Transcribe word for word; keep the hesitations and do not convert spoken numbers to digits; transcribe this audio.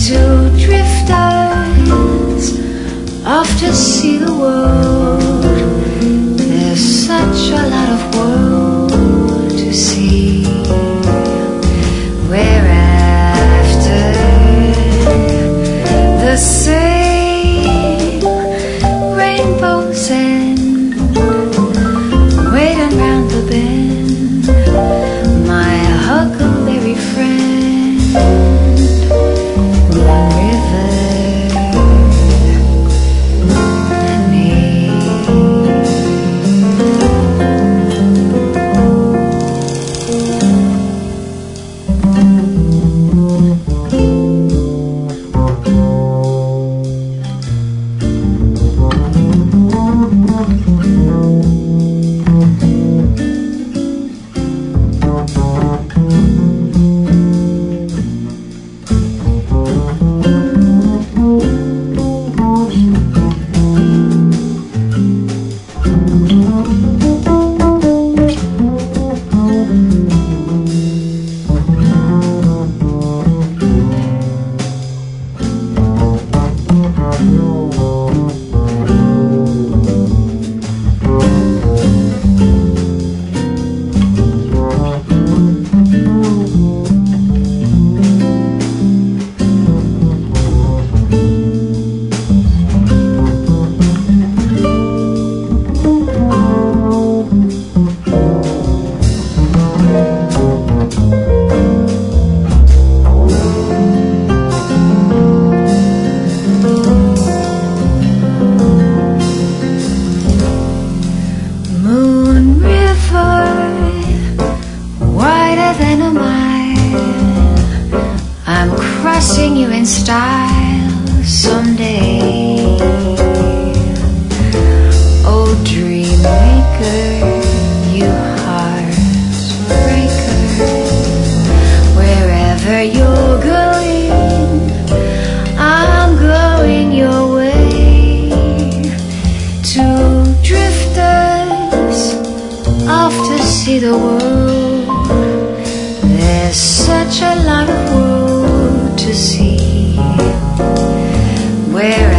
Two drifters off to see the world. There's such a lot of world to see. We're after the same rainbows and waiting round the bend, my huckleberry friend. One river and me. I'm crossing you in style someday. Oh, dream maker, you heartbreaker, wherever you're going, I'm going your way. Two drifters off to see the world. There's such a lot of world to see. Where